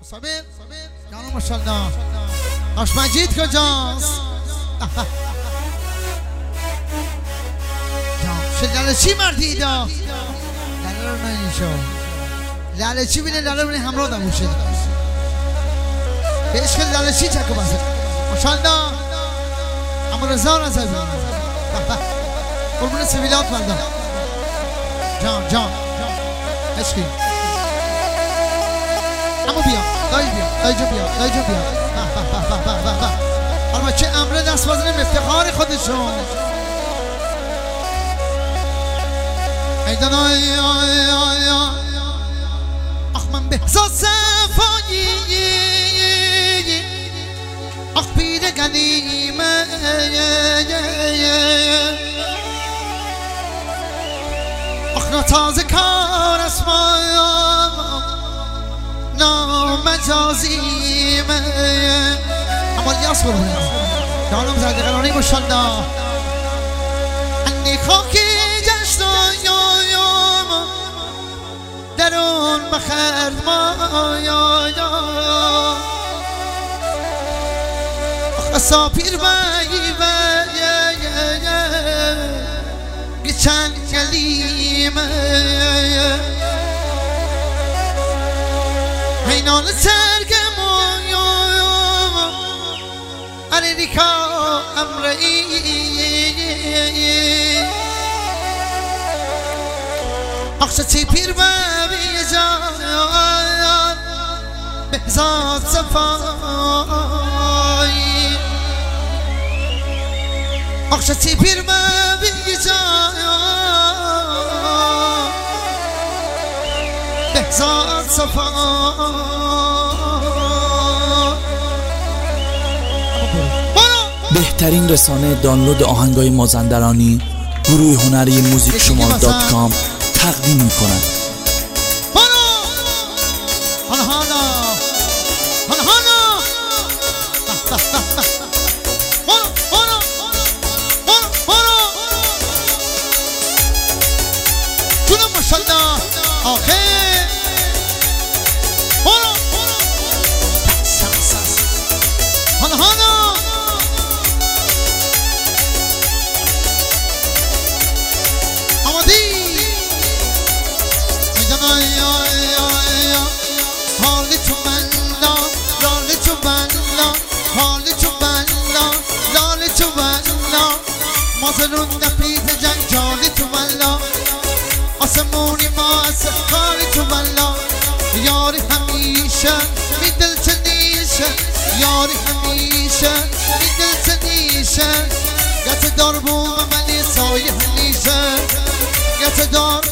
صبر جانو ماشاءالله آش مجید کجاست جان چی مردی دا لاله رو نینشو لاله چی بینه لاله بینه همراه دا موشه به عشق لاله چی چکو بسه ماشاءالله اما رضا را زبی قربون سویلات بردم جان عشقی اما بیا دایی بیا حالا چه امره دست بازنیم افتخار خودشون ایدان آی آخ من بهزاد صفایی آخ پیر قدیمه آخ تازه کار اسمایم نامجازیمه اما لیاس برونه جانم زرده قرانی ماشاءالله انی خاکی جشنایم درون بخرد مایا اخصا پیر بایی چند کلیمه حینان سرگم علیکا امرئی اخشتی پیر بابی جان بهزاد صفایی اخشتی پیر بابی جان بهزاد صفایی بهترین رسانه دانلود آهنگای مازندرانی گروه هنری موزیک شمال .com تقدیم می‌کند. مازنون نپید جنگ جانی تو ملا آسمونی ما از خاری تو ملا یاری همیشه می دل چنیشه یاری همیشه می دل چنیشه گت دار بوم منی سایه همیشه گت دار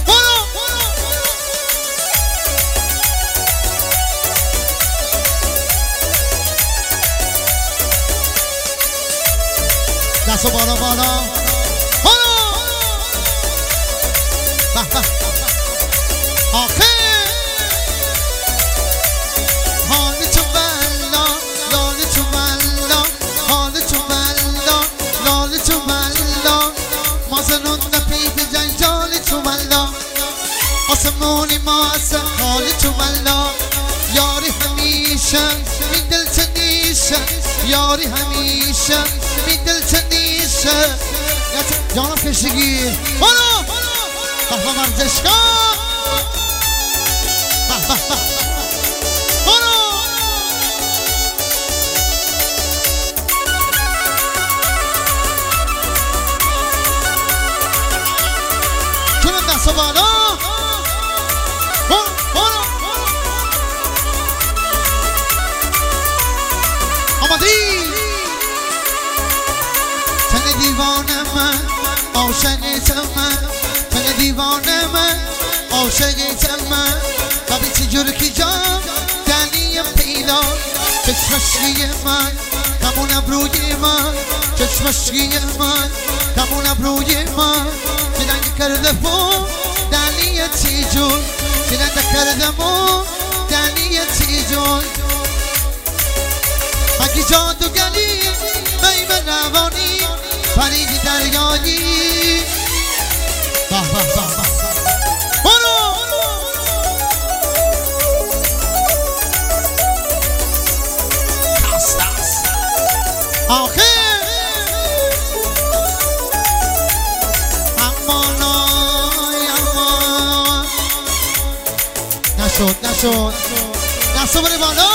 دستو بالا آخه حالی تو بلا لالی تو بلا حالی تو بلا لالی تو بلا مازنون نپید جنجالی تو بلا آسمونی ما از حالی تو بلا یاری همیشه می دل چنیشه یاری همیشه می دل چنیشه جانم کشتگی برو بحبه ورزشگاه برو کنم دست و بالا برو آمدی تن دیوانه من عاشقتم من تن دیوانه من عاشقتم من قبل چجور کی جام دنیم پیدا چشمشگی من کمون ابروی من چشمشگی من کمون ابروی من چنگ کرده بو دنی چیجون چنگ کرده بو دنی چیجون مگی جادوگری بیم روانی پرید دریایی برو آخه امان نشد دستو بره بالا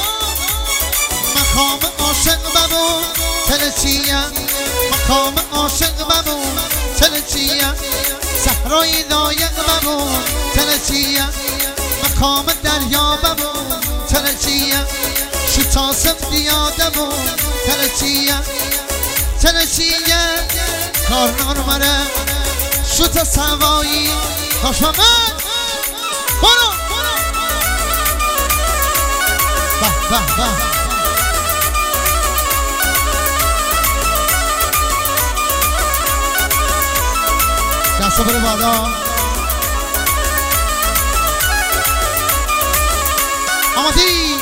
مقام عاشق ببون تلچیه مقام عاشق ببون تلچیه صحرای لایق ببون تلچیه مقام دریا ببون تلچیه شتاسم دیاده بون تلچیه کارنار مره شتا سوایی خوش محمد برو به دستو بره بالا آمادی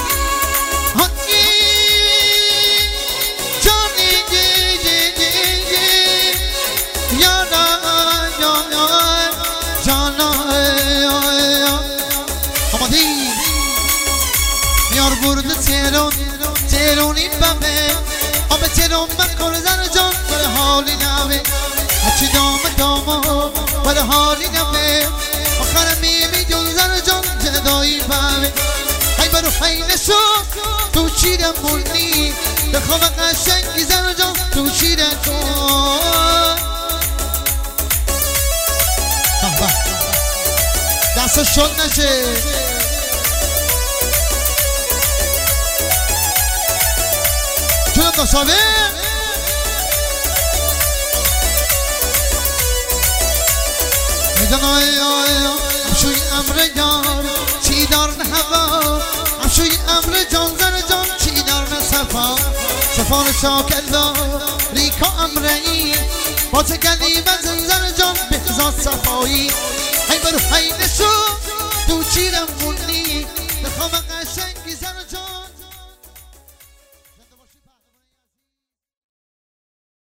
میار برده تیرونی بمه آب تیرون بکن زن جان بره حالی نمه هچی دامو بره حالی نمه آخر میدون زن جان جدایی بمه های برو حینشو تو چیرم بردی بخواب قشنگی زن جان تو چیرم کن دست شد نشه چون قصابه میدن همشوی امر یار چی دار نه هوا همشوی امر جان زن جان چی دار نه صفان شاکلا ریکا امرئی با تگلی بزن زن جان بهزاد صفایی ای برو حینشو تو چیرم بونی بخوام